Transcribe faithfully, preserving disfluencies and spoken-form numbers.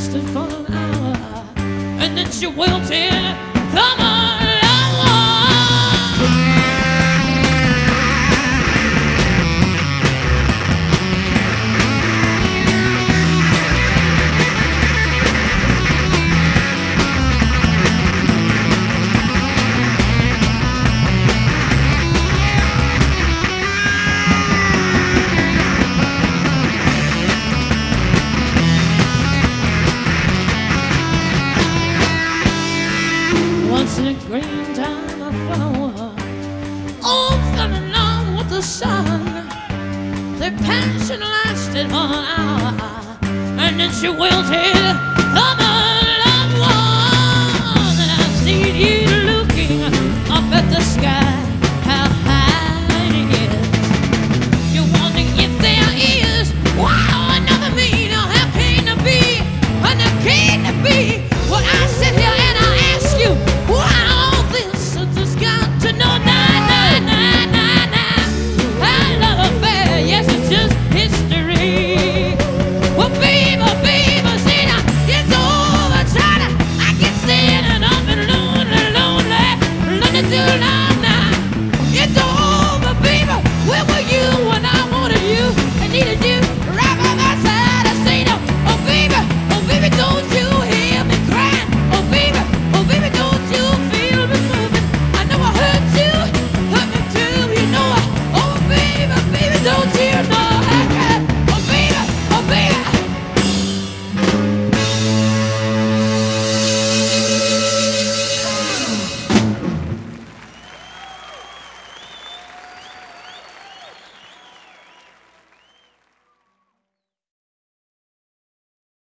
lasted for an hour, and then she wilted. Come on. Once in a green time a flower, all fell in love with the sun. Their passion lasted for an hour, and then she wilted. Come